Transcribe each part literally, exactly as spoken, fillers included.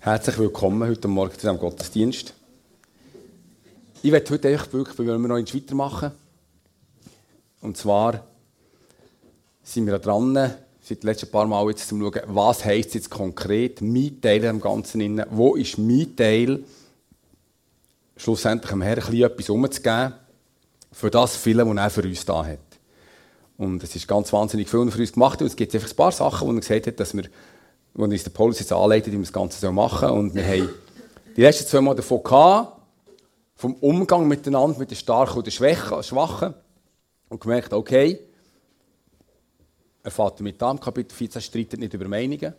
Herzlich willkommen heute Morgen zu diesem Gottesdienst. Ich werde heute echt wirklich, weil wir noch eins weitermachen. Und zwar sind wir dran, seit den letzten paar Mal jetzt zu schauen, was heisst jetzt konkret mein Teil im Ganzen inne. Wo ist mein Teil, schlussendlich dem Herrn ein bisschen etwas umzugeben, für das viele, was er für uns da hat. Und es ist ganz wahnsinnig viel für uns gemacht. Und es gibt einfach ein paar Sachen, wo er gesagt hat, dass wir, wo uns der Paulus jetzt anleitet, wie wir das Ganze so machen. Und wir haben die letzten zwei Mal davon gehabt, vom Umgang miteinander, mit den Starken und den Schwachen. Und gemerkt, okay, er fährt mit an, Kapitel vierzehn, streitet nicht über Meinungen.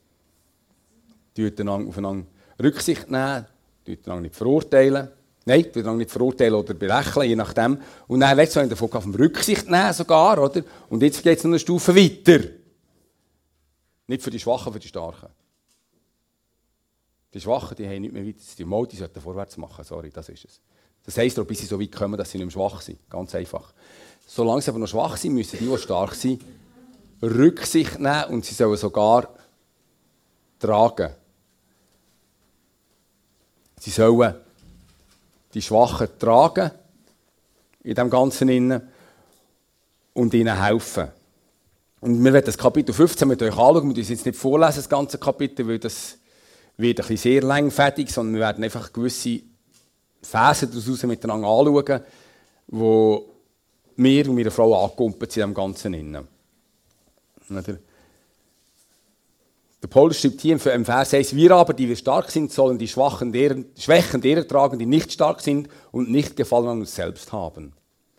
Tut aufeinander Rücksicht nehmen, tut einander nicht verurteilen. Nein, tut einander nicht verurteilen oder belächeln, je nachdem. Und dann letztes Mal davon auf Rücksicht nehmen sogar, oder? Und jetzt geht es noch eine Stufe weiter. Nicht für die Schwachen, für die Starken. Die Schwachen, die haben nicht mehr weiter, die Mal, die sollten vorwärts machen, sorry, das ist es. Das heisst auch, bis sie so weit kommen, dass sie nicht mehr schwach sind, ganz einfach. Solange sie aber noch schwach sind, müssen die, die stark sind, Rücksicht nehmen und sie sollen sogar tragen. Sie sollen die Schwachen tragen, in dem Ganzen innen, und ihnen helfen. Und wir werden das Kapitel fünfzehn mit euch anschauen. Wir müssen jetzt nicht vorlesen, das ganze Kapitel, weil das wird ein bisschen sehr langfädig, sondern wir werden einfach gewisse Verse daraus miteinander anschauen, wo wir und meine Frau angekumpelt sind in dem Ganzen innen. Der Paulus schreibt hier im Vers eins, wir aber, die wir stark sind, sollen die Schwachen deren, Schwächen derer tragen, die nicht stark sind und nicht Gefallen an uns selbst haben.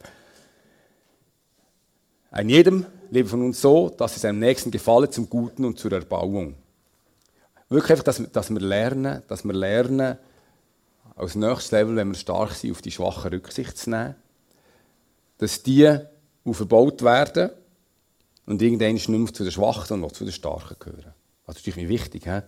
Ein jedem lebe von uns so, dass es seinem Nächsten gefalle zum Guten und zur Erbauung. Wirklich einfach, dass, dass wir lernen, dass wir lernen, als nächstes Level, wenn wir stark sind, auf die Schwachen Rücksicht zu nehmen, dass die aufgebaut werden und irgendwann nicht mehr zu den Schwachen, sondern zu den Starken gehören. Das ist natürlich wichtig. He?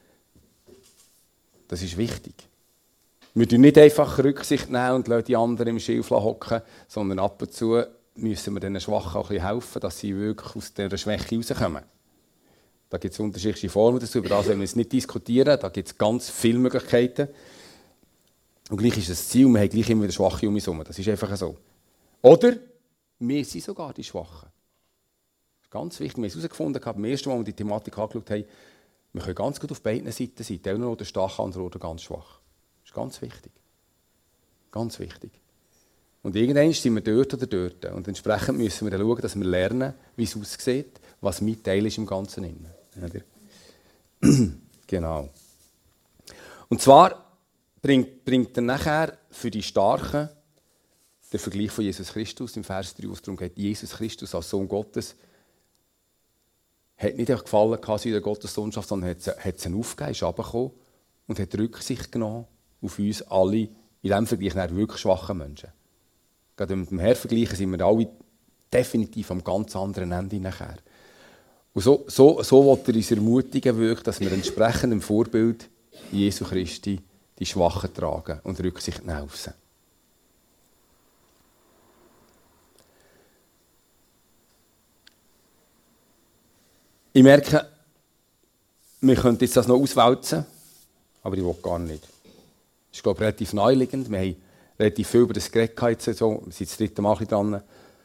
Das ist wichtig. Wir tun nicht einfach Rücksicht nehmen und lassen die anderen im Schilf hocken, sondern ab und zu müssen wir den Schwachen auch ein bisschen helfen, dass sie wirklich aus dieser Schwäche rauskommen. Da gibt es unterschiedliche Formen dazu, über das wollen wir jetzt nicht diskutieren. Da gibt es ganz viele Möglichkeiten. Und gleich ist das Ziel, wir haben gleich immer wieder Schwache um uns herum. Das ist einfach so. Oder wir sind sogar die Schwachen. Das ist ganz wichtig. Wir haben herausgefunden, beim ersten Mal, als wir die Thematik angeschaut haben, wir können ganz gut auf beiden Seiten sein. Der eine oder stark, andere oder ganz schwach. Das ist ganz wichtig. Ganz wichtig. Und irgendwann sind wir dort oder dort. Und entsprechend müssen wir dann schauen, dass wir lernen, wie es aussieht, was mein Teil ist im Ganzen innen. Genau. Und zwar bringt, bringt er nachher für die Starken den Vergleich von Jesus Christus im Vers drei, wo es darum geht, Jesus Christus als Sohn Gottes hat nicht einfach gefallen in der Gottessohnschaft, sondern hat, hat es aufgegeben, ist runtergekommen und hat Rücksicht genommen auf uns alle, in diesem Vergleich wirklich schwachen Menschen. Gerade mit dem Herrn vergleichen sind wir alle definitiv am ganz anderen Ende nachher. Und so, so, so will er uns ermutigen, wirklich, dass wir entsprechend dem Vorbild Jesu Christi die Schwachen tragen und Rücksicht nehmen auf sie. Ich merke, wir könnten jetzt das noch auswälzen, aber ich will gar nicht. Das ist, glaube ich, relativ naheliegend. Wir haben relativ viel über das geredet jetzt so. Wir sind das dritte Mal dran.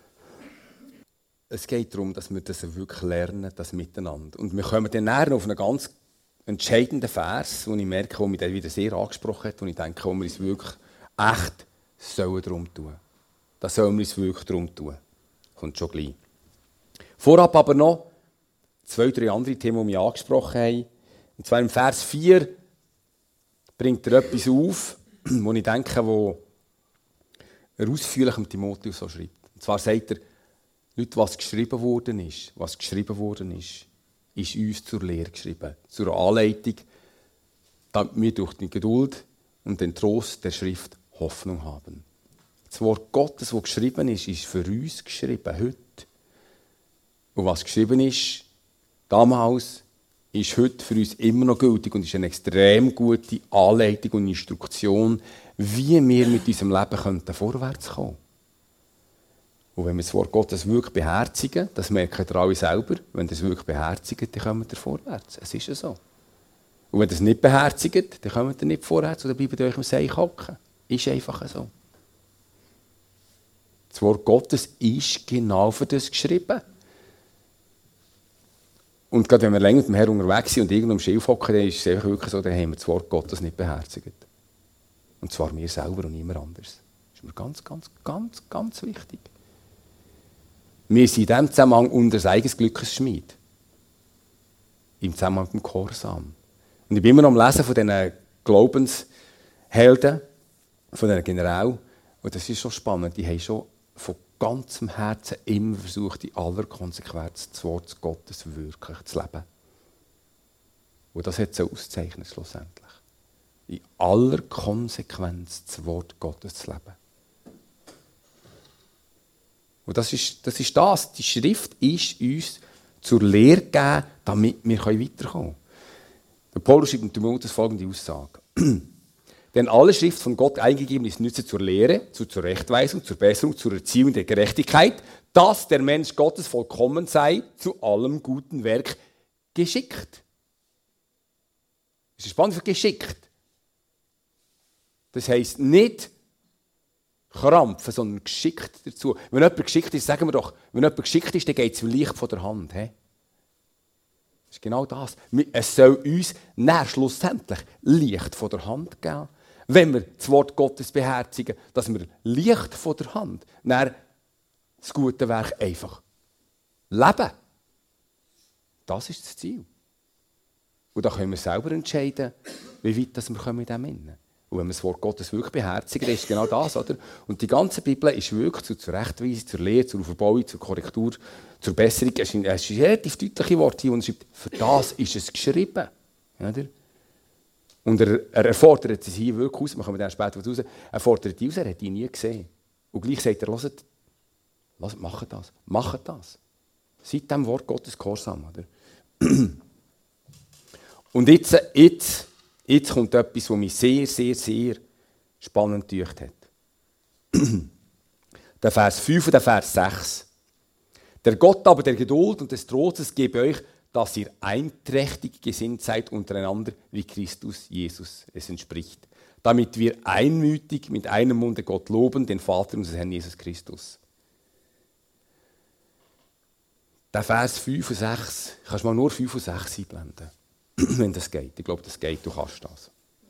Es geht darum, dass wir das wirklich lernen, das Miteinander. Und wir kommen dann näher auf einen ganz entscheidenden Vers, den ich merke, der mich dann wieder sehr angesprochen hat, und ich denke, wo wir uns wirklich echt sollen darum tun. Das sollen wir uns wirklich darum tun. Kommt schon gleich. Vorab aber noch zwei, drei andere Themen, die wir angesprochen haben. Und zwar im Vers vier bringt er etwas auf, wo ich denke, wo er ausführlich dem Timotheus so schreibt. Und zwar sagt er, Leute, was geschrieben worden ist, was geschrieben worden ist, ist uns zur Lehre geschrieben, zur Anleitung, damit wir durch die Geduld und den Trost der Schrift Hoffnung haben. Das Wort Gottes, das geschrieben ist, ist für uns geschrieben, heute. Und was geschrieben ist, damals, ist heute für uns immer noch gültig und ist eine extrem gute Anleitung und Instruktion, wie wir mit unserem Leben könnten vorwärts kommen. Und wenn wir das Wort Gottes wirklich beherzigen, das merken ihr alle selber, wenn ihr es wirklich beherzigen, dann kommen wir vorwärts. Es ist ja so. Und wenn ihr das nicht beherzigt, dann kommt ihr nicht vorwärts oder bleibt euch im Seich hocken. Ist einfach so. Das Wort Gottes ist genau für das geschrieben. Und gerade wenn wir länger mit dem Herrn unterwegs sind und irgendwo im Schilf hocken, dann ist es einfach wirklich so, dann haben wir das Wort Gottes nicht beherzigt. Und zwar wir selber und niemand anders. Das ist mir ganz, ganz, ganz, ganz wichtig. Wir sind in diesem Zusammenhang unser eigenes Glückesschmied. Im Zusammenhang mit dem Gehorsam. Und ich bin immer noch am Lesen von diesen Glaubenshelden, von diesen Generälen. Und das ist schon spannend. Die haben schon von ganzem Herzen immer versucht, in aller Konsequenz das Wort Gottes wirklich zu leben. Und das hat so auszeichnet schlussendlich. In aller Konsequenz das Wort Gottes zu leben. Und das ist, das ist das. Die Schrift ist uns zur Lehre gegeben, damit wir weiterkommen können. Der Paulus schreibt in Timotheus folgende Aussage. Denn alle Schrift von Gott eingegeben ist nütze zur Lehre, zur Zurechtweisung, zur Besserung, zur Erziehung der Gerechtigkeit, dass der Mensch Gottes vollkommen sei, zu allem guten Werk geschickt. Das ist spannend für geschickt. Das heisst nicht krampfen, sondern geschickt dazu. Wenn jemand geschickt ist, sagen wir doch, wenn jemand geschickt ist, dann geht es leicht von der Hand. He? Das ist genau das. Es soll uns näher schlussendlich leicht von der Hand geben, wenn wir das Wort Gottes beherzigen, dass wir leicht von der Hand näher das gute Werk einfach leben. Das ist das Ziel. Und da können wir selber entscheiden, wie weit wir kommen in diesem Innen. Und wenn wir das Wort Gottes wirklich beherzigen, ist genau das, oder? Und die ganze Bibel ist wirklich zur Zurechtweisung, zur Lehre, zur Verbauung, zur Korrektur, zur Besserung. Es sind relativ deutliche Worte hier, und er schreibt, für das ist es geschrieben. Oder? Und er, er fordert es hier wirklich aus, wir kommen dann später raus, er fordert die aus, er hat die nie gesehen. Und gleich sagt er, hört, hört, macht das, macht das. Seid dem Wort Gottes gehorsam. Oder? Und jetzt, jetzt, jetzt kommt etwas, was mich sehr, sehr, sehr spannend gemacht hat. Der Vers fünf und der Vers sechs. Der Gott aber der Geduld und des Trostes gebe euch, dass ihr einträchtig gesinnt seid untereinander, wie Christus Jesus es entspricht, damit wir einmütig mit einem Munde Gott loben, den Vater unseres Herrn Jesus Christus. Der Vers fünf und sechs, kannst du mal nur fünf und sechs einblenden, wenn das geht. Ich glaube, das geht, du kannst das.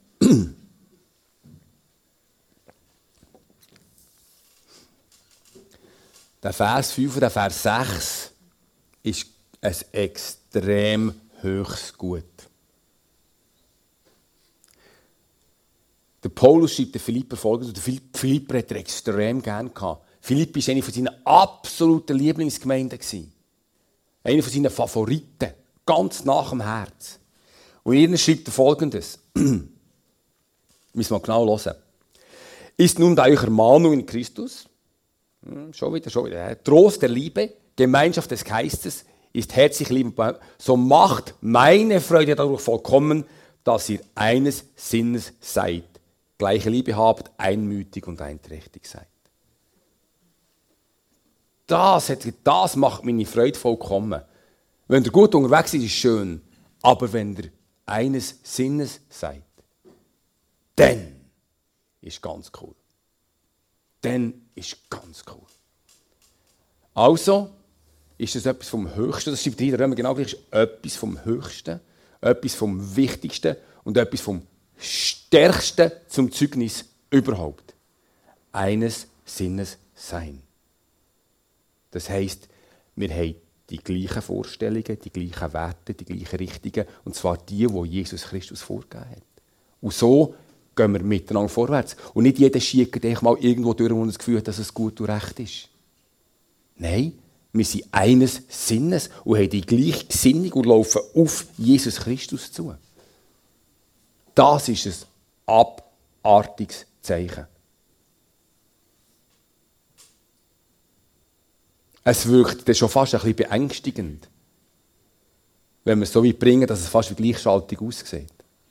Der Vers fünf und der Vers sechs ist ein extrem hohes Gut. Der Paulus schreibt den Philipper folgendes, und der Philipper hat er extrem gern gehabt. Philippi war eine von seinen absoluten Lieblingsgemeinden. Eine von seinen Favoriten, ganz nach dem Herz. Und ihr schreibt er folgendes. Müssen wir mal genau hören. Ist nun bei euch Ermahnung in Christus, hm, schon wieder, schon wieder, Trost der Liebe, Gemeinschaft des Geistes, ist herzlich liebend, so macht meine Freude dadurch vollkommen, dass ihr eines Sinnes seid, gleiche Liebe habt, einmütig und einträchtig seid. Das, das macht meine Freude vollkommen. Wenn ihr gut unterwegs seid, ist es schön, aber wenn ihr eines Sinnes seid, dann ist ganz cool. Dann ist ganz cool. Also, ist das etwas vom Höchsten, das schreibt hier Römer genau gleich, ist etwas vom Höchsten, etwas vom Wichtigsten und etwas vom Stärksten zum Zeugnis überhaupt. Eines Sinnes sein. Das heisst, wir haben die gleichen Vorstellungen, die gleichen Werte, die gleichen Richtungen, und zwar die, die Jesus Christus vorgegeben hat. Und so gehen wir miteinander vorwärts. Und nicht jeder schickt dich mal irgendwo durch und das Gefühl hat, dass es gut und recht ist. Nein, wir sind eines Sinnes und haben die gleiche Gesinnung und laufen auf Jesus Christus zu. Das ist ein abartiges Zeichen. Es wirkt dann schon fast ein bisschen beängstigend, wenn wir es so weit bringen, dass es fast wie Gleichschaltung aussieht.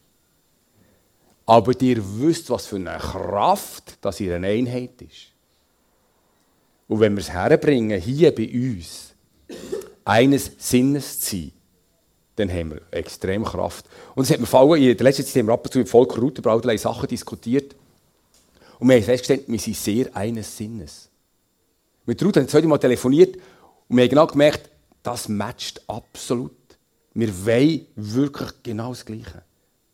Aber ihr wisst, was für eine Kraft das in einer Einheit ist. Und wenn wir es herbringen, hier bei uns, eines Sinnes zu sein, dann haben wir extrem Kraft. Und es hat mir gefallen, in der letzten Zeit haben wir ab und zu mit Volker Rutenbrauderlei Sachen diskutiert. Und wir haben festgestellt, wir sind sehr eines Sinnes. Mit Ruth haben wir heute Mal telefoniert und wir haben genau gemerkt, das matcht absolut. Wir wollen wirklich genau das Gleiche.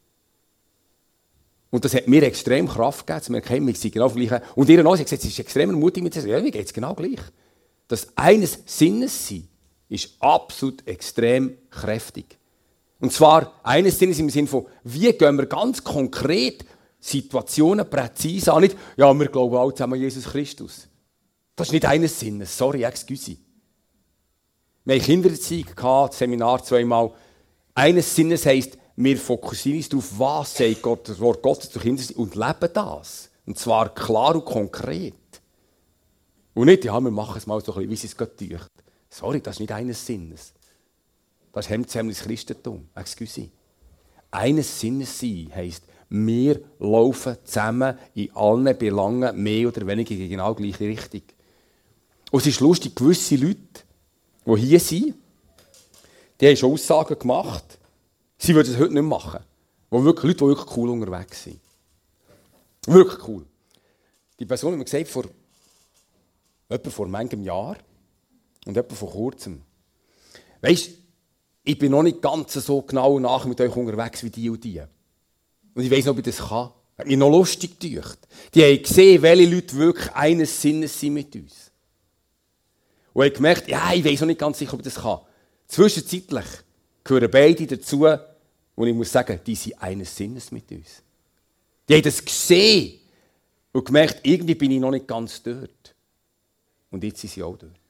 Und das hat mir extrem Kraft gegeben, zu merken, wir sind genau das Gleiche. Und ihr auch, sie hat gesagt, es ist extrem ermutigend, mit zu sagen, ja, mir geht es genau gleich. Das eines Sinnes sein ist absolut extrem kräftig. Und zwar eines Sinnes im Sinne von, wie gehen wir ganz konkret Situationen präzise an. Nicht, ja, wir glauben alle zusammen an Jesus Christus. Das ist nicht eines Sinnes, sorry, excuse. Wir hatten Kindererziehung, das Seminar zweimal. Eines Sinnes heisst, wir fokussieren uns darauf, was sagt Gott, das Wort Gottes zu Kindern und leben das. Und zwar klar und konkret. Und nicht, ja, wir machen es mal so ein bisschen, wie es Gott tut. Sorry, das ist nicht eines Sinnes. Das ist hemdsärmliches Christentum. Excuse. Eines Sinnes sein heisst, wir laufen zusammen in allen Belangen mehr oder weniger in genau die gleiche Richtung. Und es ist lustig, gewisse Leute, die hier sind, die haben schon Aussagen gemacht, sie würden es heute nicht mehr machen. Wo wirklich Leute, die wirklich cool unterwegs sind. Wirklich cool. Die Person hat mir gesagt, vor etwa vor manchem Jahr und etwa vor kurzem. Weisst, ich bin noch nicht ganz so genau nach mit euch unterwegs wie die und die. Und ich weiss nicht, ob ich das kann. Hat mich noch lustig gedacht. Die haben gesehen, welche Leute wirklich eines Sinnes sind mit uns. Und ich gemerkt, ja, ich weiss noch nicht ganz sicher, ob ich das kann. Zwischenzeitlich gehören beide dazu, und ich muss sagen, die sind eines Sinnes mit uns. Die haben das gesehen und gemerkt, irgendwie bin ich noch nicht ganz dort. Und jetzt sind sie auch dort.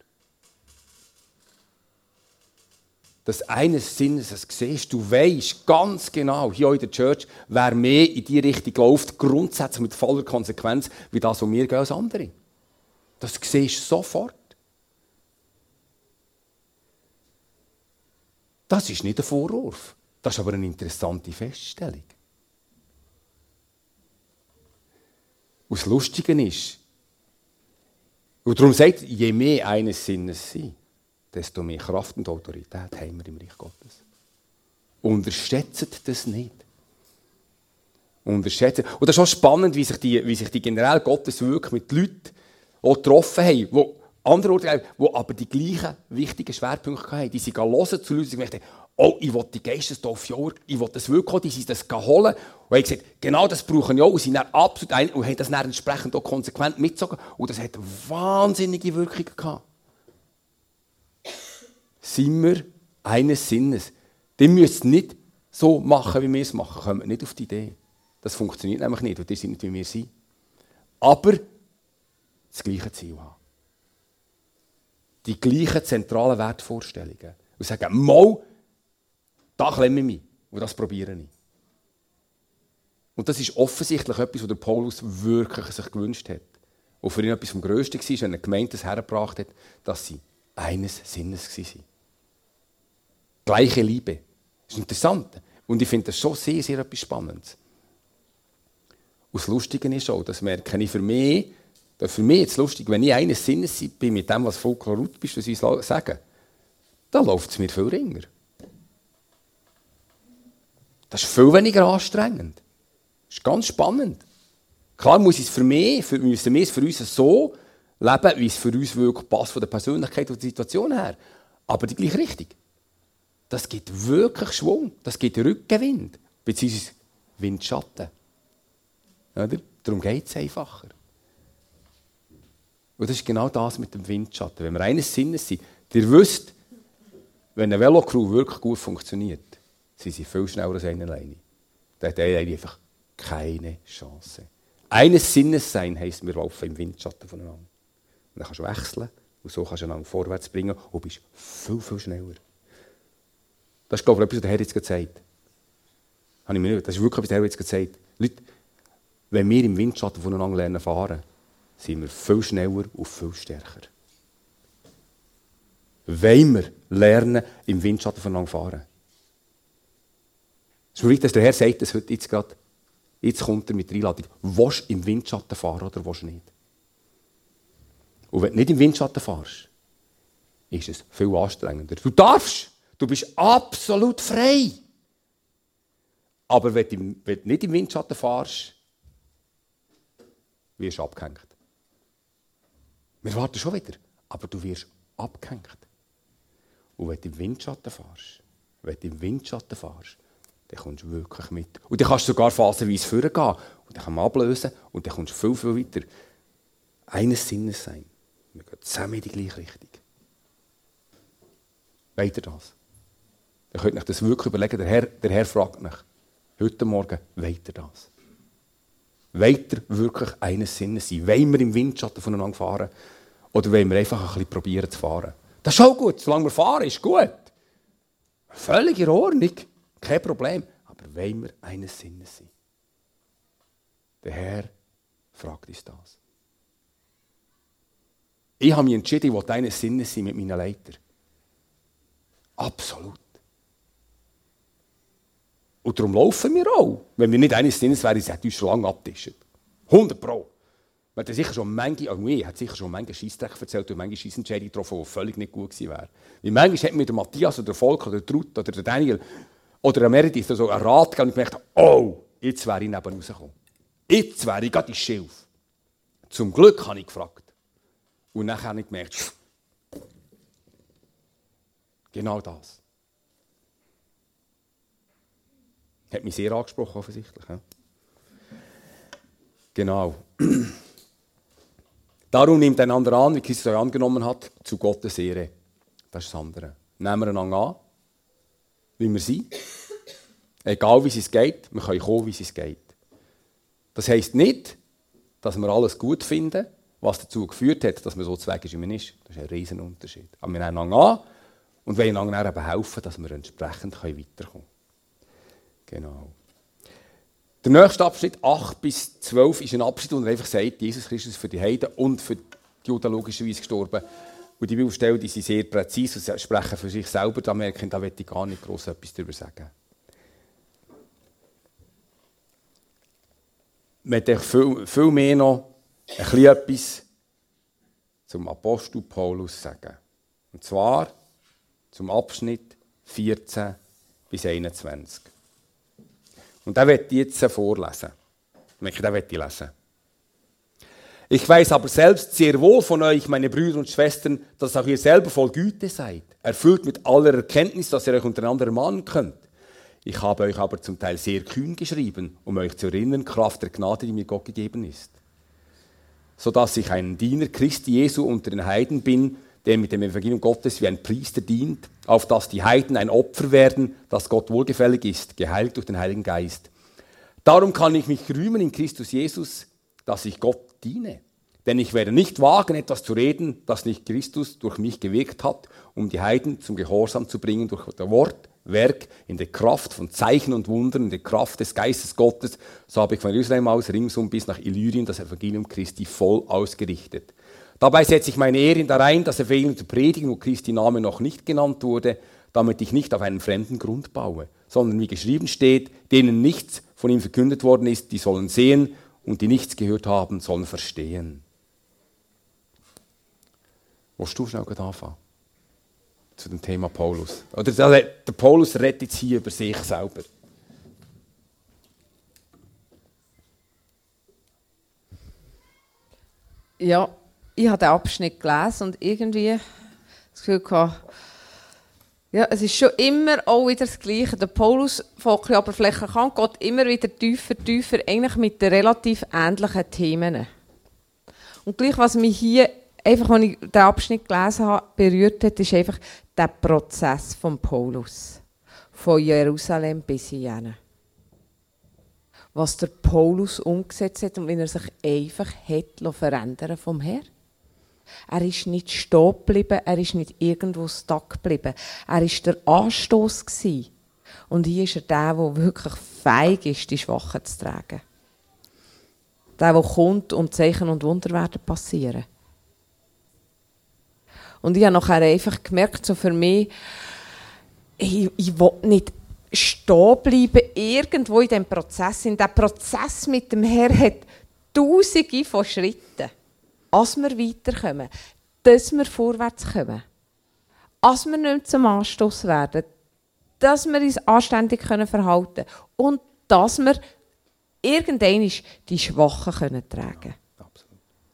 Das eines Sinnes, das siehst du, weisst ganz genau, hier in der Church, wer mehr in die Richtung läuft, grundsätzlich mit voller Konsequenz, wie das, was wir gehen als andere. Das siehst du sofort. Das ist nicht ein Vorwurf, das ist aber eine interessante Feststellung. Und das Lustige ist, und darum sagt, je mehr eines Sinnes sind, desto mehr Kraft und Autorität haben wir im Reich Gottes. Unterschätzt das nicht. Unterschätzt. Und das ist auch spannend, wie sich die, wie sich die generell Gottes wirklich mit Leuten auch getroffen haben, die andere Orte, die aber die gleichen wichtigen Schwerpunkte hatten. Die sind hören zu Leuten, die gesagt haben, oh, ich will die Geistestaufe, ich will das wirklich auch, die sind das holen. Und haben gesagt, genau das brauchen wir auch. Und sind dann absolut ein, und haben das dann entsprechend auch konsequent mitgezogen. Und das hat wahnsinnige Wirkung gehabt. Sind wir eines Sinnes. Die müssen nicht so machen, wie wir es machen. Kommen nicht auf die Idee. Das funktioniert nämlich nicht, weil die sind nicht, wie wir sind. Aber das gleiche Ziel haben. Die gleichen zentralen Wertvorstellungen. Und sagen, mal, da klemme ich mich. Und das probiere ich. Und das ist offensichtlich etwas, was der Paulus wirklich sich gewünscht hat. Und für ihn etwas vom Grössten war, wenn er eine Gemeinde das hergebracht hat, dass sie eines Sinnes waren. Gleiche Liebe. Das ist interessant. Und ich finde das schon sehr, sehr etwas Spannendes. Und das Lustige ist auch, das merke ich für mich, für mich ist es lustig, wenn ich eines Sinnes bin mit dem, was Volker Ruth bist, was sie sagen, dann läuft es mir viel ringer. Das ist viel weniger anstrengend. Das ist ganz spannend. Klar muss es für mich, für, müssen wir es für uns so leben, wie es für uns wirklich passt, von der Persönlichkeit und der Situation her. Aber die gleiche Richtung. Das gibt wirklich Schwung. Das gibt Rückenwind. Beziehungsweise Windschatten. Oder? Darum geht es einfacher. Und das ist genau das mit dem Windschatten. Wenn wir eines Sinnes sind, ihr wisst, wenn eine Velocrew wirklich gut funktioniert, sind sie viel schneller als einer alleine. Da hat einer einfach keine Chance. Eines Sinnes sein heisst, wir laufen im Windschatten voneinander. Und dann kannst du wechseln und so kannst du einander vorwärts bringen und bist viel, viel schneller. Das ist, glaube ich, etwas, was der Herr jetzt gesagt hat. Das ist wirklich etwas, was der Herr jetzt gesagt hat. Leute, wenn wir im Windschatten voneinander lernen fahren, sind wir viel schneller und viel stärker. Wollen wir lernen, im Windschatten voneinander fahren? Es ist mir wichtig, dass der Herr sagt, dass heute jetzt gerade, jetzt kommt er mit der Einladung, willst du im Windschatten fahren oder willst du nicht? Und wenn du nicht im Windschatten fährst, ist es viel anstrengender. Du darfst, Du bist absolut frei. Aber wenn du, wenn du nicht im Windschatten fährst, wirst du abgehängt. Wir warten schon wieder, aber du wirst abgehängt. Und wenn du im Windschatten fährst, wenn du im Windschatten fährst, dann kommst du wirklich mit. Und dann kannst du sogar phasenweise vorgehen. Und dann kann man ablösen und dann kommst du viel, viel weiter. Eines Sinnes sein. Wir gehen zusammen in die gleiche Richtung. Wollt ihr das? Ihr könnt euch das wirklich überlegen. Der Herr, der Herr fragt mich heute Morgen, wollt ihr das? Wollt ihr wirklich eines Sinnes sein? Wollen wir im Windschatten voneinander fahren? Oder wollen wir einfach ein bisschen probieren zu fahren? Das ist auch gut. Solange wir fahren, ist gut. Völlig in Ordnung. Kein Problem. Aber wollen wir eines Sinnes sein? Der Herr fragt uns das. Ich habe mich entschieden, ich will eines Sinnes sein mit meinen Leitern. Absolut. Und darum laufen wir auch. Wenn wir nicht eines Sinnes wären, hätten wir uns schon lange abgetischen. hundert Pro. Man hat sicher schon manche, also ich, hat sicher schon manche Scheissdreck erzählt und manche Scheissentscheidungen getroffen, die völlig nicht gut gewesen wären. Wie manchmal hat mir der Matthias oder der Volk oder der Trut oder der Daniel oder der Meredith so einen Rat gegeben und ich gemerkt, oh, jetzt wäre ich neben rausgekommen. Jetzt wäre ich gerade ins Schilf. Zum Glück habe ich gefragt. Und dann habe ich gemerkt, genau das. Hat mich sehr angesprochen, offensichtlich. Ja? Genau. Darum nimmt einander an, wie Christus euch angenommen hat, zu Gottes Ehre. Das ist das andere. Nehmen wir einander an, wie wir sind. Egal wie es geht, wir können kommen, wie es geht. Das heisst nicht, dass wir alles gut finden, was dazu geführt hat, dass man so zu Weg ist, wie man ist. Das ist ein riesen Unterschied. Aber wir nehmen einander an und wollen einander eben helfen, dass wir entsprechend weiterkommen können. Genau. Der nächste Abschnitt, acht bis zwölf, ist ein Abschnitt, wo er einfach sagt, Jesus Christus ist für die Heiden und für die Juden logischerweise gestorben. Und die Bibelstellen, die sind sehr präzise und sprechen für sich selber. Da merke ich, da will ich gar nicht gross etwas darüber sagen. Ich möchte viel, viel mehr noch ein bisschen etwas zum Apostel Paulus sagen. Und zwar zum Abschnitt vierzehn bis einundzwanzig. Und den möchte ich jetzt vorlesen. Den möchte ich lesen. Ich weiß aber selbst sehr wohl von euch, meine Brüder und Schwestern, dass auch ihr selber voll Güte seid, erfüllt mit aller Erkenntnis, dass ihr euch untereinander ermahnen könnt. Ich habe euch aber zum Teil sehr kühn geschrieben, um euch zu erinnern, Kraft der Gnade, die mir Gott gegeben ist. Sodass ich ein Diener Christi Jesu unter den Heiden bin, der mit dem Evangelium Gottes wie ein Priester dient, auf dass die Heiden ein Opfer werden, das Gott wohlgefällig ist, geheiligt durch den Heiligen Geist. Darum kann ich mich rühmen in Christus Jesus, dass ich Gott diene. Denn ich werde nicht wagen, etwas zu reden, das nicht Christus durch mich gewirkt hat, um die Heiden zum Gehorsam zu bringen durch das Wort, Werk, in der Kraft von Zeichen und Wundern, in der Kraft des Geistes Gottes. So habe ich von Jerusalem aus ringsum bis nach Illyrien das Evangelium Christi voll ausgerichtet. Dabei setze ich meine Ehre darein, das Evangelium zu predigen, wo Christi Name noch nicht genannt wurde, damit ich nicht auf einen fremden Grund baue, sondern wie geschrieben steht, denen nichts von ihm verkündet worden ist, die sollen sehen, und die nichts gehört haben, sollen verstehen. Willst du schnell anfangen? Zu dem Thema Paulus. Oder der Paulus redet jetzt hier über sich selber. Ja, ich habe den Abschnitt gelesen und irgendwie das Gefühl gehabt, ja, es ist schon immer auch wieder das Gleiche. Der Paulus von der Oberfläche kann, geht immer wieder tiefer, tiefer, eigentlich mit den relativ ähnlichen Themen. Und gleich, was mich hier, einfach, als ich den Abschnitt gelesen habe, berührt hat, ist einfach der Prozess von Paulus. Von Jerusalem bis hierhin. Was der Paulus umgesetzt hat und wie er sich einfach hat verändern vom Herrn. Er ist nicht stehen geblieben, er ist nicht irgendwo stuck geblieben. Er war der Anstoss gewesen. Und hier ist er der, der wirklich fähig ist, die Schwachen zu tragen. Der, der kommt und Zeichen und Wunder werden passieren. Und ich habe nachher einfach gemerkt, so für mich, ich, ich will nicht stehen bleiben, irgendwo in diesem Prozess. In diesem Prozess mit dem Herrn hat Tausende von Schritten, dass wir weiterkommen, dass wir vorwärts kommen. dass wir nicht zum Anstoss werden, dass wir uns anständig verhalten können und dass wir irgendwann die Schwachen können tragen können. Absolut.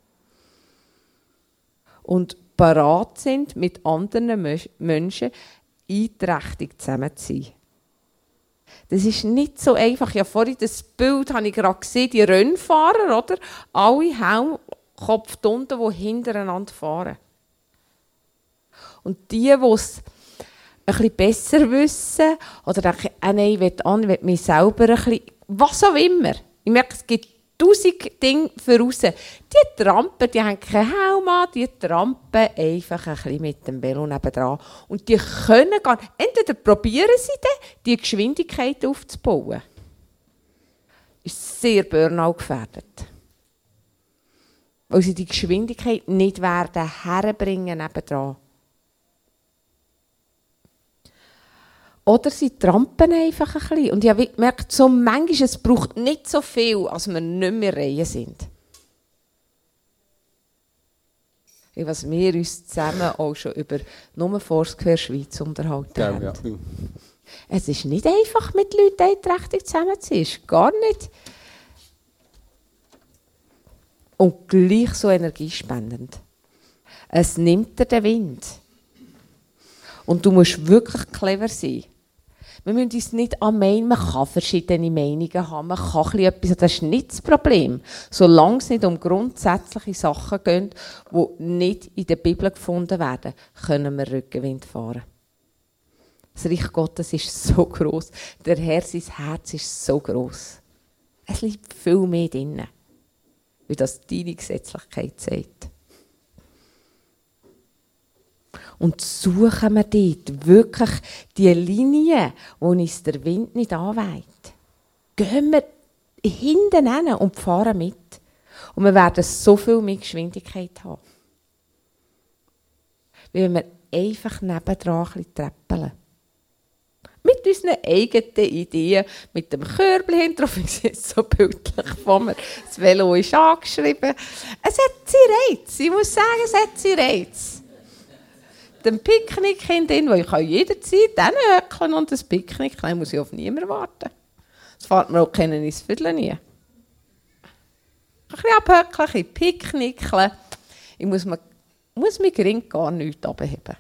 Und bereit sind, mit anderen Menschen einträchtig zusammen zu sein. Das ist nicht so einfach. Ja, vorhin das Bild habe ich gerade gesehen, die Rennfahrer, oder? Alle Helm, Kopf unten, die hintereinander fahren. Und die, die es ein bisschen besser wissen, oder denken, ah nein, ich will an, ich will mich selber ein bisschen, was auch immer. Ich merke, es gibt tausend Dinge voraus. Die trampen, die haben keinen Helm an, die trampen einfach ein bisschen mit dem Velo nebendran. Und die können gar nicht. Entweder probieren sie dann, die Geschwindigkeit aufzubauen. Ist sehr Burnout gefährdet. Weil sie die Geschwindigkeit nicht werden herbringen nebendran. Oder sie trampen einfach ein bisschen. Und ich habe gemerkt, so manchmal, es braucht nicht so viel, als wir nicht mehr Reihen sind. Was wir uns zusammen auch schon über nur Foursquare Schweiz unterhalten Ja, haben. ja. Es ist nicht einfach, mit Leuten einträchtig zusammen zu sein. Es ist gar nicht. Und gleich so energiespendend. Es nimmt dir den Wind. Und du musst wirklich clever sein. Wir müssen uns nicht anmeinen, man kann verschiedene Meinungen haben, man kann etwas, das ist nicht das Problem. Solange es nicht um grundsätzliche Sachen geht, die nicht in der Bibel gefunden werden, können wir Rückenwind fahren. Das Reich Gottes ist so gross, der Herr, sein Herz ist so gross. Es liegt viel mehr drin, wie das deine Gesetzlichkeit sagt. Und suchen wir dort wirklich die Linie, wo uns der Wind nicht anweht. Gehen wir hinten hin und fahren mit. Und wir werden so viel mehr Geschwindigkeit haben. Wie wenn wir einfach nebendran ein bisschen treppeln. Mit unseren eigenen Ideen, mit dem Körbchen hinter, ich sehe es so bildlich von mir. Das Velo ist angeschrieben. Es hat seinen Reiz. Ich muss sagen, es hat seinen Reiz. Dem Picknick hinten, weil ich kann jederzeit hinhöckeln und das Picknick, nein, muss ich auf niemanden warten. Das fährt mir auch keinen ins Viertel nie. Ein bisschen abhöckeln, ein bisschen picknickeln. Ich muss, mir, muss mich gering gar nichts abheben.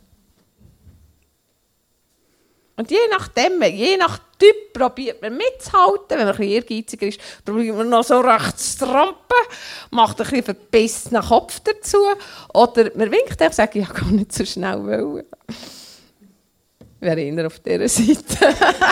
Und je nachdem, je nach Typ probiert man mitzuhalten. Wenn man ein bisschen ehrgeiziger ist, probiert man noch so recht zu trampen, macht ein bisschen verbissenen Kopf dazu. Oder man winkt und sagt, ich kann nicht so schnell wollen. Ich wäre eher auf dieser Seite.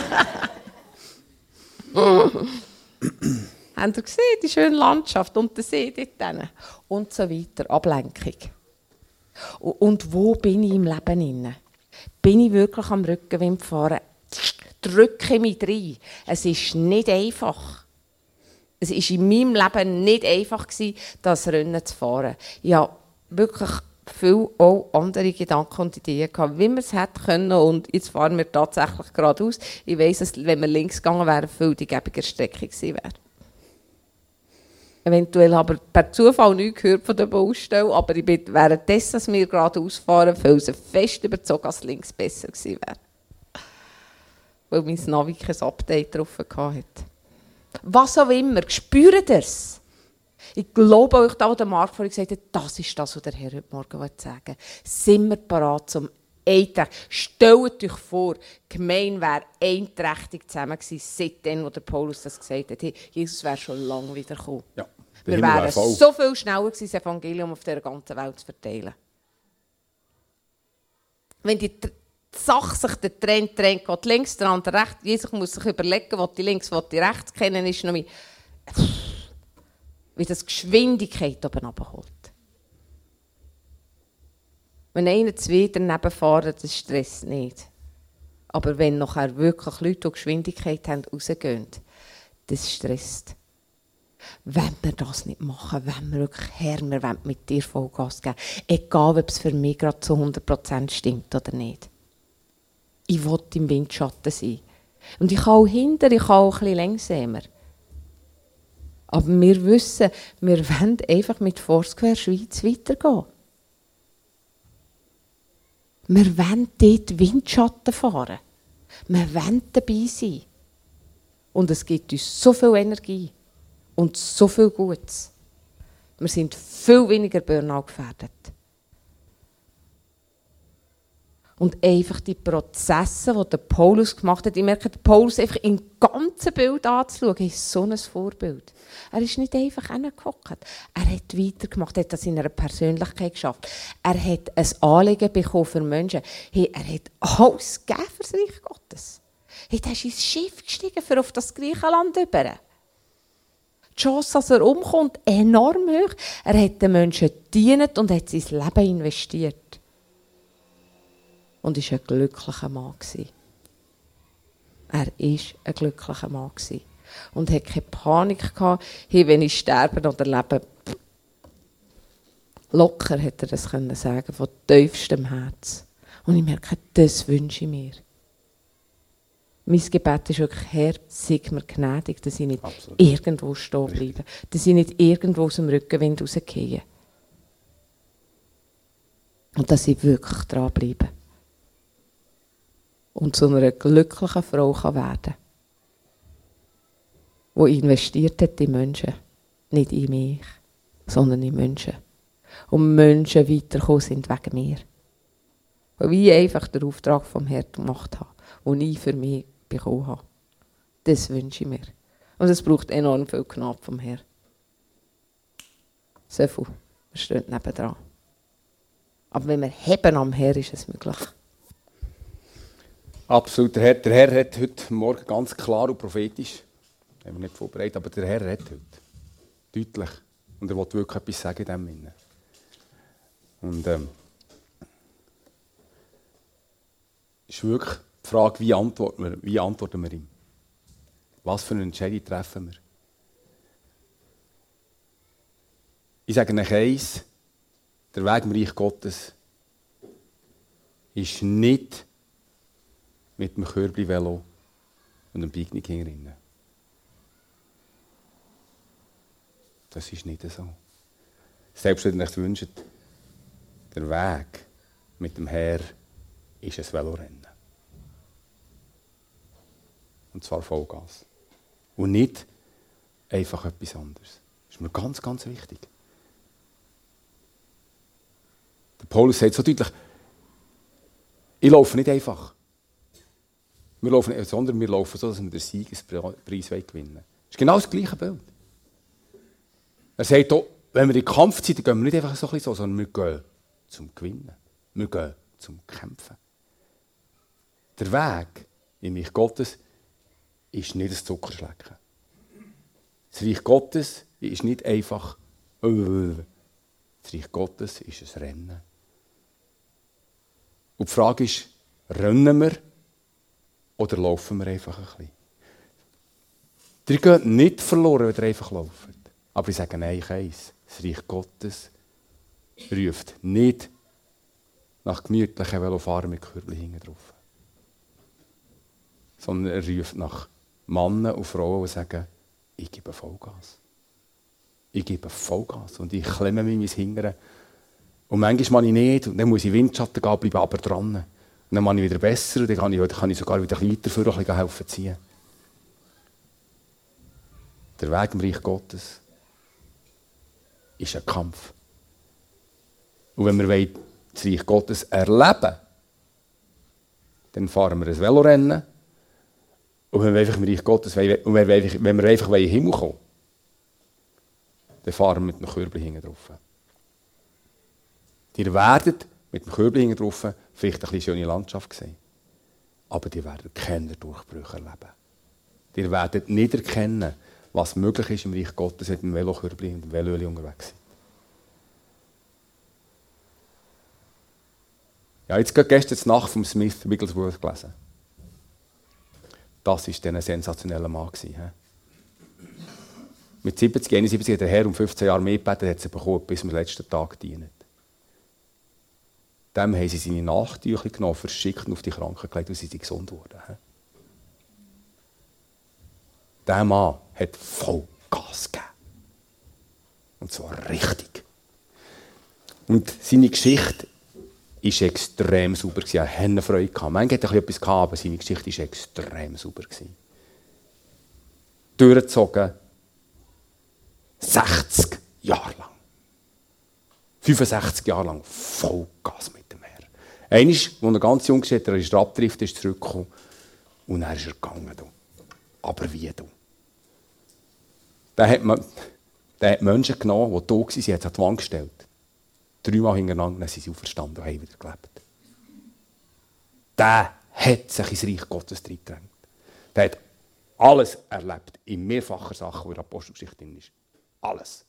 Habt ihr gesehen, die schöne Landschaft und der See dort? Und so weiter. Ablenkung. Und wo bin ich im Leben inne? Bin ich wirklich am Rückenwind fahren? Drücke mich rein. Es ist nicht einfach. Es war in meinem Leben nicht einfach, das Rennen zu fahren. Ich hatte wirklich viele auch andere Gedanken und Ideen gehabt, wie man es hätte können. Und jetzt fahren wir tatsächlich geradeaus. Ich weiss, dass, wenn wir links gegangen wären, viel die gäbige Strecke gewesen wäre. Eventuell habe ich per Zufall nichts gehört von der Baustelle, aber ich bin währenddessen, dass wir geradeaus fahren, felsen fest überzogen, dass links besser gewesen wäre. Weil mein Navi kein Update drauf hatte. Was auch immer, spürt ihr es? Ich glaube euch, da, wo der Marc vorhin gesagt hat, das ist das, was der Herr heute Morgen sagen will. Sind wir bereit zum Einträchtig? Stellt euch vor, die Gemeinde wäre einträchtig zusammen gewesen, seitdem, wo der Paulus das gesagt hat. Hey, Jesus wäre schon lange wieder gekommen. Ja, wir wären so viel schneller gewesen, das Evangelium auf dieser ganzen Welt zu verteilen. Wenn die Sache sich der Trend trennt, geht links, der andere rechts. Jesus muss sich überlegen, was die links, was die rechts kennen, ist noch wie, wie das Geschwindigkeit oben runterholt. Wenn einer zwei daneben fahren, das stresst nicht. Aber wenn nachher wirklich Leute, die Geschwindigkeit haben, rausgehen, das stresst. Wenn wir das nicht machen, wenn wir wirklich, Herr, wir wollen mit dir Vollgas geben, egal ob es für mich gerade zu hundert Prozent stimmt oder nicht. Ich will im Windschatten sein. Und ich kann auch hinter, ich kann auch ein bisschen langsamer. Aber wir wissen, wir wollen einfach mit Foursquare Schweiz weitergehen. Wir wollen dort Windschatten fahren. Wir wollen dabei sein. Und es gibt uns so viel Energie und so viel Gutes. Wir sind viel weniger Burnout gefährdet. Und einfach die Prozesse, die der Paulus gemacht hat, ich merke, der Paulus einfach im ganzen Bild anzuschauen, ist so ein Vorbild. Er ist nicht einfach hingehockt. Er hat weitergemacht, er hat das in einer Persönlichkeit geschafft. Er hat ein Anliegen bekommen für Menschen. Hey, er hat alles gegeben für das Reich Gottes. Hey, er ist ins Schiff gestiegen, für auf das Griechenland rüber. Die Chance, dass er umkommt, enorm hoch. Er hat den Menschen gedient und hat sein Leben investiert. Und war ein glücklicher Mann. Er war ein glücklicher Mann. Und hatte keine Panik gehabt, hey, wenn ich sterbe oder lebe. Locker hätte er das können sagen, von tiefstem Herz. Und ich merke, das wünsche ich mir. Mein Gebet ist wirklich, Herr, sei mir gnädig, dass ich nicht Absolut. irgendwo stehen bleibe. Dass ich nicht irgendwo aus dem Rückenwind rausgehe. Und dass ich wirklich dranbleibe. Und zu einer glücklichen Frau kann werden, die investiert hat in Menschen, nicht in mich, sondern in Menschen. Und Menschen weitergekommen sind wegen mir. Weil ich einfach den Auftrag vom Herrn gemacht habe, den ich für mich bekommen habe. Das wünsche ich mir. Und es braucht enorm viel Gnade vom Herrn. So viel. Wir stehen nebendran. Aber wenn wir heben am Herrn, ist es möglich. Absolut. Der Herr, der Herr hat heute Morgen ganz klar und prophetisch, haben wir nicht vorbereitet, aber der Herr hat heute. Deutlich. Und er will wirklich etwas sagen in dem Sinne. Und ähm, ist wirklich die Frage, wie antworten wir, wie antworten wir ihm? Was für eine Entscheidung treffen wir? Ich sage euch eins, der Weg im Reich Gottes ist nicht mit dem Körbli-Velo und einem Picknick hinten. Das ist nicht so. Selbst wenn ihr euch wünscht, der Weg mit dem Herr ist ein Velorennen. Und zwar Vollgas. Und nicht einfach etwas anderes. Das ist mir ganz, ganz wichtig. Der Paulus sagt so deutlich, ich laufe nicht einfach. Wir laufen nicht, sondern wir laufen so, dass wir den Siegespreis gewinnen wollen. Das ist genau das gleiche Bild. Er sagt auch, wenn wir in den Kampf ziehen, dann gehen wir nicht einfach so, ein bisschen so, sondern wir gehen zum Gewinnen. Wir gehen zum Kämpfen. Der Weg im Reich Gottes ist nicht ein Zuckerschlecken. Das Reich Gottes ist nicht einfach das Reich Gottes ist ein Rennen. Und die Frage ist, rennen wir oder laufen wir einfach ein bisschen? Ihr geht nicht verloren, wenn ihr einfach lauft. Aber ich sage nein, eins. Das Reich Gottes ruft nicht nach gemütlichen Velofahren mit Körbchen hinten drauf. Sondern er ruft nach Männern und Frauen, die sagen, ich gebe Vollgas. Ich gebe Vollgas und ich klemme mich mein Hintern. Und manchmal mache ich nicht und dann muss ich Windschatten gehen, bleibe aber dran. Und dann mache ich wieder besser und dann kann ich, dann kann ich sogar wieder weiter für ein bisschen helfen ziehen. Der Weg im Reich Gottes ist ein Kampf. Und wenn wir das Reich Gottes erleben wollen, dann fahren wir ein Velorennen. Und wenn wir einfach im Reich Gottes wollen, und wenn wir einfach, wenn wir einfach in den Himmel kommen, dann fahren wir mit einem Körbchen hinten drauf. Ihr werdet mit dem Körbchen hinten drauf vielleicht eine schöne Landschaft sehen. Aber ihr werdet keine Durchbrüche erleben. Ihr werdet nicht erkennen, was möglich ist im Reich Gottes, mit dem Velokörbchen und dem Velöli unterwegs sind. Ja, jetzt gerade gestern Nacht vom Smith Wigglesworth gelesen. Das war dann ein sensationeller Mann. He? Mit siebzig, einundsiebzig hat der Herr um fünfzehn Jahre mehr gebetet, hat sie bekommen, bis zum letzten Tag dienen. Dem haben sie seine Nachtücher genommen, verschickt und auf die Kranken gelegt und sie sind gesund geworden. He? Der Mann hat voll Gas gegeben. Und zwar richtig. Und seine Geschichte war extrem sauber. Ich hatte Hennenfreude. Manchmal hatte er etwas, aber seine Geschichte war extrem sauber. Durchgezogen. sechzig Jahre lang. fünfundsechzig Jahre lang Vollgas mit dem Herrn. Einmal, als er ganz jung war, er ist abgedriftet, ist zurückgekommen. Und dann ist er gegangen. Du. Aber wie du? Da hat man, da hat Menschen genommen, die da waren, sie hat an die Wand gestellt. Dreimal hintereinander, dann sind sie auferstanden und haben wieder gelebt. Der hat sich ins Reich Gottes reingedrängt. Der hat alles erlebt, in mehrfacher Sachen, die in der Apostelgeschichte drin ist. Alles.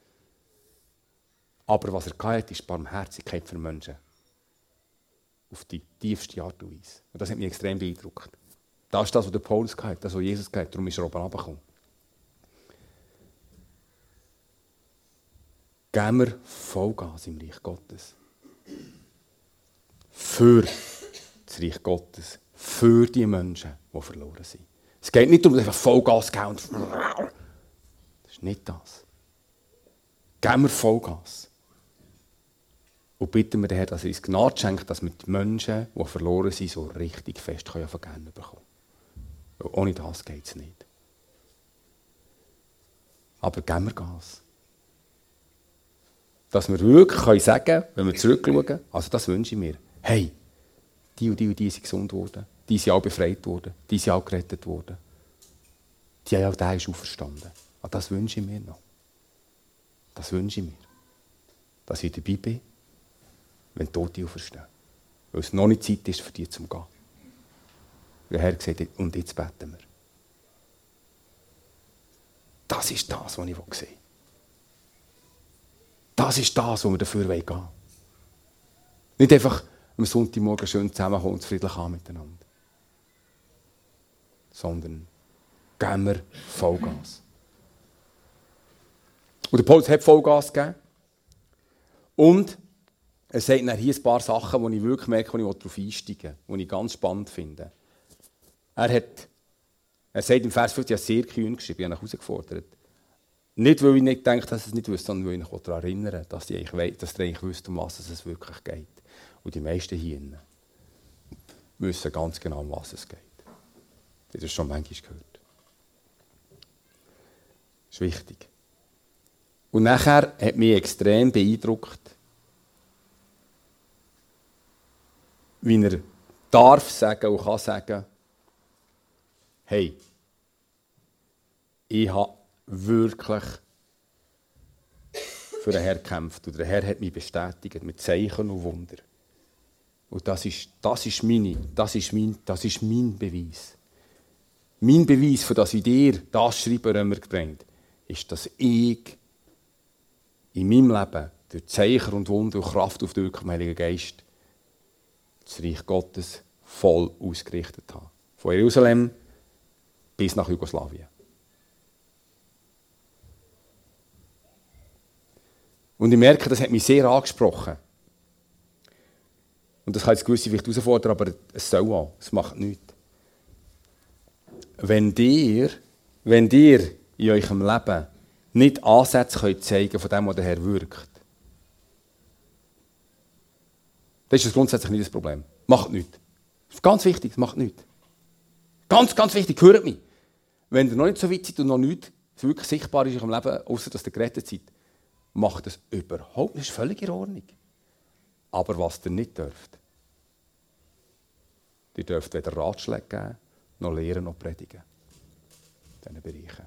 Aber was er hatte, ist Barmherzigkeit für Menschen. Auf die tiefste Art und Weise. Und das hat mich extrem beeindruckt. Das ist das, was der Paulus hatte, das, was Jesus hatte. Darum ist er oben runtergekommen. Geben wir Vollgas im Reich Gottes. Für das Reich Gottes. Für die Menschen, die verloren sind. Es geht nicht um einfach Vollgas geben und das ist nicht das. Geben wir Vollgas. Und bitten wir den Herrn, dass er uns Gnade schenkt, dass wir die Menschen, die verloren sind, so richtig fest vergeben bekommen. Ohne das geht es nicht. Aber geben wir Gas. Dass wir wirklich sagen können, wenn wir zurückschauen, also das wünsche ich mir, hey, die und die und die sind gesund worden, die sind auch befreit worden, die sind auch gerettet worden. Die haben auch der ist auferstanden. Und das wünsche ich mir noch. Das wünsche ich mir. Dass ich dabei bin, wenn die Tote auferstehen. Weil es noch nicht Zeit ist, für die zu gehen. Der Herr sagt, und jetzt beten wir. Das ist das, was ich sehen will. Das ist das, wo wir dafür gehen wollen. Nicht einfach am Sonntagmorgen schön zusammenkommen und friedlich an miteinander. Sondern geben wir Vollgas. Und der Paulus hat Vollgas gegeben. Und er sagt dann hier ein paar Sachen, wo ich wirklich merke, wo ich darauf einsteigen will, die ich ganz spannend finde. Er, hat, er sagt im Vers fünfzehn, er hat sehr kühn geschrieben, ich habe ihn herausgefordert. Nicht, weil ich nicht denke, dass er es nicht wüsste, sondern weil ich mich daran erinnere, dass ihr eigentlich wisst, um was es wirklich geht. Und die meisten hier wissen ganz genau, um was es geht. Das hast du schon manchmal gehört. Das ist wichtig. Und nachher hat mich extrem beeindruckt, wie er darf sagen und kann sagen, hey, ich habe wirklich für den Herrn gekämpft. Und der Herr hat mich bestätigt mit Zeichen und Wunder. Und das ist, das ist, meine, das ist, mein, das ist mein Beweis. Mein Beweis, für das ich dir das Schreiben immer bringt, ist, dass ich in meinem Leben durch Zeichen und Wunder und Kraft auf den Wirkung des Heiligen Geist das Reich Gottes voll ausgerichtet habe. Von Jerusalem bis nach Jugoslawien. Und ich merke, das hat mich sehr angesprochen. Und das kann jetzt gewisse vielleicht herausfordern, aber es soll auch. Es macht nichts. Wenn ihr, wenn ihr in eurem Leben nicht Ansätze könnt zeigen von dem, was der Herr wirkt, dann ist das grundsätzlich nicht das Problem. Macht nichts. Das ist ganz wichtig, es macht nichts. Ganz, ganz wichtig, hört mich. Wenn ihr noch nicht so weit seid und noch nichts wirklich sichtbar ist in eurem Leben, außer dass ihr gerettet seid, macht das überhaupt nicht. Das ist völlig in Ordnung. Aber was ihr nicht dürft, ihr dürft weder Ratschläge geben, noch lehren, noch predigen. In diesen Bereichen.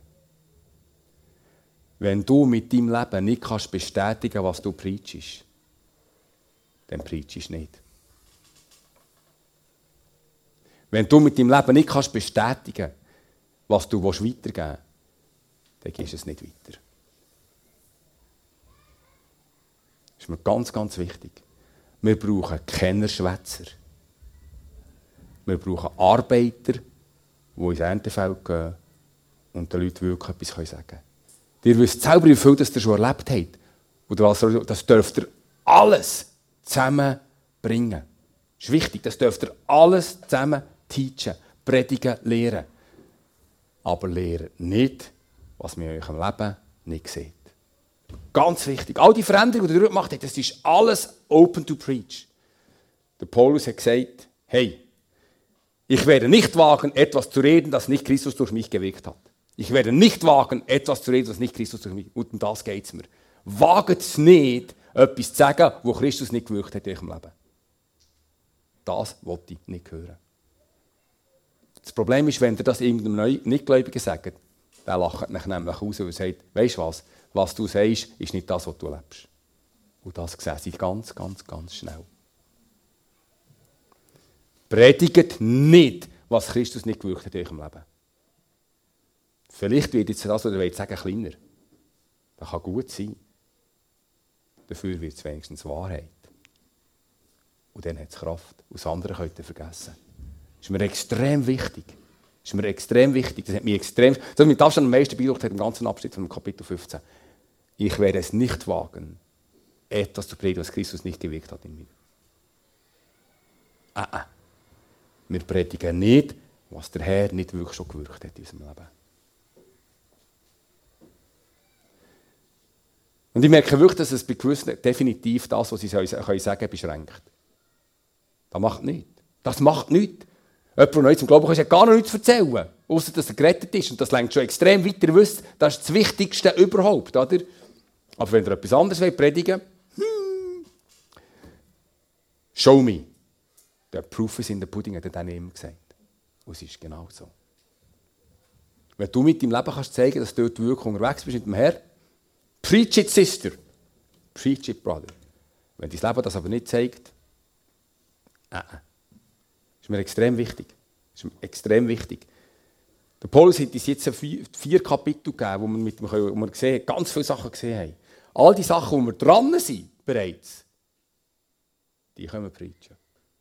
Wenn du mit deinem Leben nicht kannst bestätigen, was du preachst, dann preachst du nicht. Wenn du mit deinem Leben nicht kannst bestätigen, was du weitergeben willst, dann gehst du es nicht weiter. Das ist mir ganz, ganz wichtig. Wir brauchen keine Schwätzer. Wir brauchen Arbeiter, die ins Erntefeld gehen und den Leuten wirklich etwas sagen können. Ihr wisst selber, wie viel das ihr schon erlebt habt. Oder das dürft ihr alles zusammen bringen. Das ist wichtig, das dürft ihr alles zusammen teachen, predigen, lehren. Aber lehrt nicht, was wir in eurem Leben nicht seht. Ganz wichtig. All die Veränderungen, die ihr gemacht habt, das ist alles open to preach. Der Paulus hat gesagt, hey, ich werde nicht wagen, etwas zu reden, das nicht Christus durch mich gewirkt hat. Ich werde nicht wagen, etwas zu reden, das nicht Christus durch mich... Und um das geht es mir. Wagt es nicht, etwas zu sagen, wo Christus nicht gewirkt hat in eurem Leben. Das wollte ich nicht hören. Das Problem ist, wenn ihr das irgendeinem Nichtgläubigen sagt, der lacht mich nämlich aus und sagt, weisst du was, was du sagst, ist nicht das, was du lebst. Und das sehen sie ganz, ganz, ganz schnell. Predigt nicht, was Christus nicht gewirkt hat in eurem Leben. Vielleicht wird jetzt das, was ihr sagen, kleiner. Das kann gut sein. Dafür wird es wenigstens Wahrheit. Und dann hat es Kraft. Und das andere könnt ihr vergessen. Das ist mir extrem wichtig. Das ist mir extrem wichtig. Das hat mich extrem... Das hat mit Abstand am meisten beeindruckt im ganzen Abschnitt von Kapitel fünfzehn. Ich werde es nicht wagen, etwas zu predigen, was Christus nicht gewirkt hat in mir. Ah, ah. Wir predigen nicht, was der Herr nicht wirklich schon gewirkt hat in unserem Leben. Und ich merke wirklich, dass es bei gewissen definitiv das, was sie sagen können, beschränkt. Das macht nichts. Das macht nichts. Jemand, der neu zum Glauben kommt, hat gar noch nichts zu erzählen. Ausser, dass er gerettet ist. Und das lenkt schon extrem weiter. Wisst, das ist das Wichtigste überhaupt. Oder? Aber wenn ihr etwas anderes wollt predigen, hmm, show me. Der Proof is in the pudding, hat er dann immer gesagt. Und es ist genau so. Wenn du mit deinem Leben kannst zeigen, dass du dort wirklich unterwegs bist mit dem Herrn, preach it, Sister. Preach it, Brother. Wenn dein Leben das aber nicht zeigt, äh, äh. ist mir extrem wichtig. Ist mir extrem wichtig. Der Paulus hat uns jetzt vier, vier Kapitel gegeben, wo wir, mit dem, wo wir gesehen, ganz viele Sachen gesehen haben. All die Sachen, wo wir dran sind, bereits, die können wir preachen.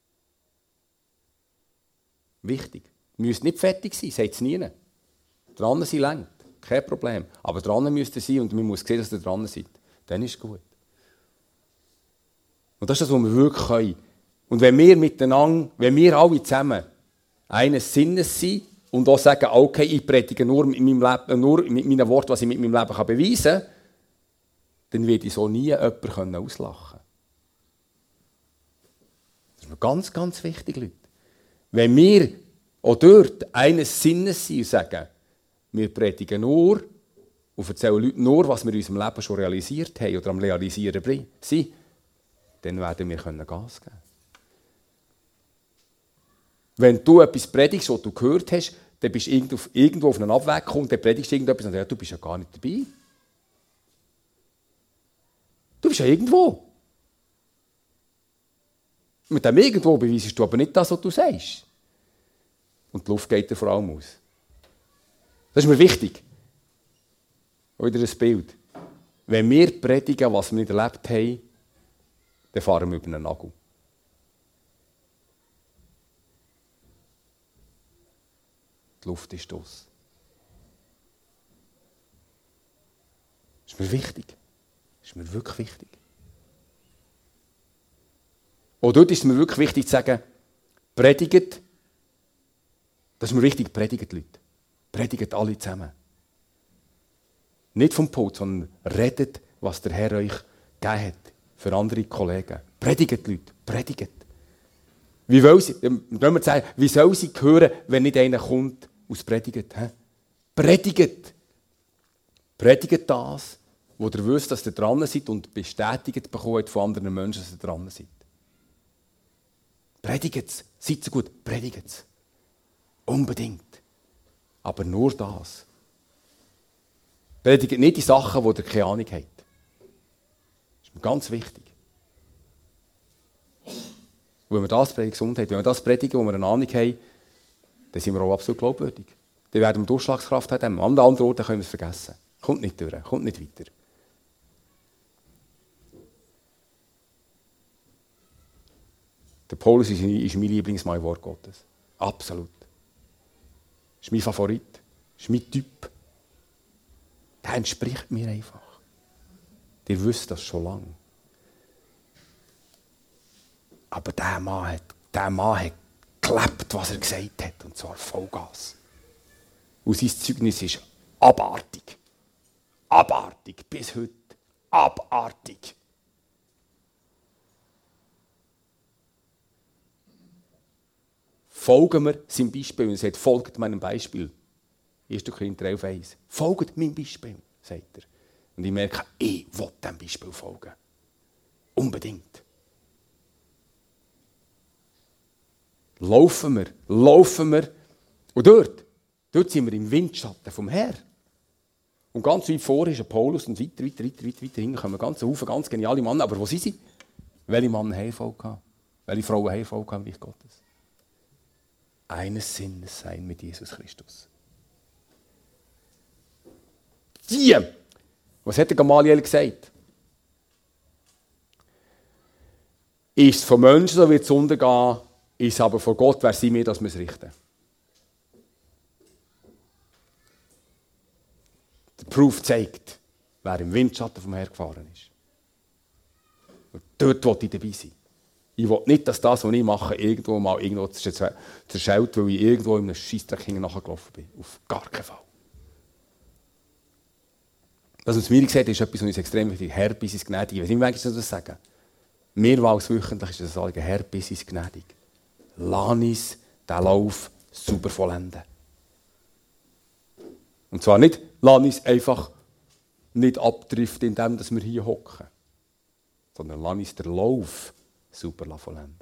Wichtig. Wir müssen nicht fertig sein, sagt es nie. Dran sein längt, kein Problem. Aber dran müsst ihr sein und man muss sehen, dass ihr dran seid. Dann ist es gut. Und das ist das, was wir wirklich können. Und wenn wir miteinander, wenn wir alle zusammen eines Sinnes sind und auch sagen, okay, ich predige nur mit meinem Leben, nur mit meinen Worten, was ich mit meinem Leben beweisen kann, dann werde ich so nie jemanden auslachen können. Das ist mir ganz, ganz wichtig, Leute. Wenn wir auch dort eines Sinnes sind und sagen, wir predigen nur und erzählen Leuten nur, was wir in unserem Leben schon realisiert haben oder am Realisieren sind, dann werden wir Gas geben. Wenn du etwas predigst, was du gehört hast, dann bist du irgendwo auf einen Abweg gekommen, dann predigst du irgendetwas und sagst, ja, du bist ja gar nicht dabei. Du bist ja irgendwo. Mit dem irgendwo beweisest du aber nicht das, was du sagst. Und die Luft geht dir vor allem aus. Das ist mir wichtig. Wieder ein Bild. Wenn wir predigen, was wir nicht erlebt haben, dann fahren wir über einen Nagel. Die Luft ist aus. Das ist mir wichtig. Das ist mir wirklich wichtig. Und dort ist es mir wirklich wichtig zu sagen, predigt, das ist mir wichtig, predigt Leute. Predigt alle zusammen. Nicht vom Pult, sondern redet, was der Herr euch gegeben hat für andere Kollegen. Predigt Leute, predigt. Wie, will sie, wir sagen, wie soll sie hören, wenn nicht einer kommt und es predigt? He? Predigt. Predigt das, wo ihr wisst, dass ihr dran seid und bestätigt bekommt von anderen Menschen, dass ihr dran seid. Predigt es. Seid so gut, predigt es. Unbedingt. Aber nur das. Predigt nicht die Sachen, die ihr keine Ahnung habt. Das ist mir ganz wichtig. Wenn wir das predigen, Gesundheit, wenn wir das predigen, wo wir eine Ahnung haben, dann sind wir auch absolut glaubwürdig. Dann werden wir Durchschlagskraft haben. An anderen Orten können wir es vergessen. Kommt nicht durch, kommt nicht weiter. Der Paulus ist mein Lieblingsmann im Wort Gottes. Absolut. Das ist mein Favorit. Das ist mein Typ. Der entspricht mir einfach. Ihr wisst das schon lange. Aber dieser Mann hat, dieser Mann hat gelebt, was er gesagt hat. Und zwar Vollgas. Und sein Zeugnis ist abartig. Abartig. Bis heute. Abartig. folgen wir seinem Beispiel. Und er sagt, folgt meinem Beispiel. erster Korinther elf eins. Folgt meinem Beispiel, sagt er. Und ich merke, ich will diesem Beispiel folgen. Unbedingt. Laufen wir, laufen wir. Und dort, dort sind wir im Windschatten vom Herrn. Und ganz weit vor ist ein Paulus und weiter, weiter, weiter, weiter, weiter hinten kommen ganz Haufen ganz geniale Männer. Aber wo sind sie? Welche Männer haben Erfolg gehabt? Welche Frauen haben Erfolg gehabt im Reich Gottes? Eines Sinnes sein mit Jesus Christus. Die! Was hat der Gamaliel gesagt? Ist es von Menschen, so wird es untergehen, ist es aber von Gott, wer sind wir, dass wir es richten. Der Proof zeigt, wer im Windschatten vom Herrn gefahren ist. Und dort will ich dabei sein. Ich will nicht, dass das, was ich mache, irgendwo mal irgendwo zerschellt, weil ich irgendwo in einem Scheissdreck nachgelaufen bin. Auf gar keinen Fall. Was uns mir gesagt ist etwas, was uns extrem wichtig ist. Herr, bis ins Gnädige. Ich weiß nicht, wie das sagen. Mehrmals wöchentlich ist das Sagen, Herr, bis ins Gnädige. Lass uns den Lauf super vollenden. Und zwar nicht, lass uns einfach nicht abdriften, indem wir hier hocken, sondern lass uns den Lauf super vollenden.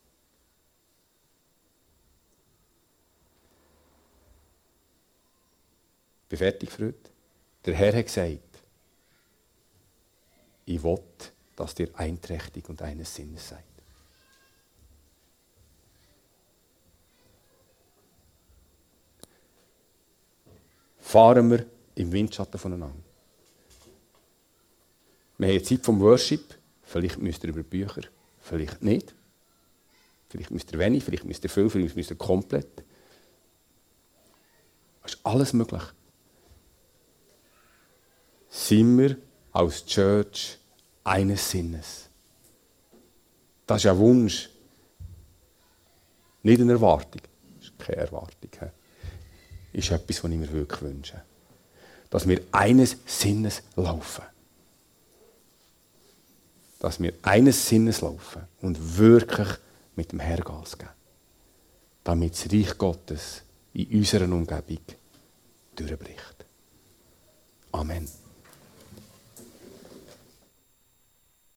Ich bin fertig, Freunde. Der Herr hat gesagt, ich will, dass ihr einträchtig und eines Sinnes seid. Fahren wir im Windschatten voneinander. Wir haben Zeit vom Worship. Vielleicht müsst ihr über Bücher, vielleicht nicht. Vielleicht müsst ihr wenig, vielleicht müsst ihr viel, vielleicht müsst ihr komplett. Es ist alles möglich. Sind wir als Church eines Sinnes? Das ist ein Wunsch. Nicht eine Erwartung. Das ist keine Erwartung. Das ist etwas, was ich mir wirklich wünsche. Dass wir eines Sinnes laufen. Dass wir eines Sinnes laufen und wirklich mit dem Herrn Gas geben. Damit das Reich Gottes in unserer Umgebung durchbricht. Amen.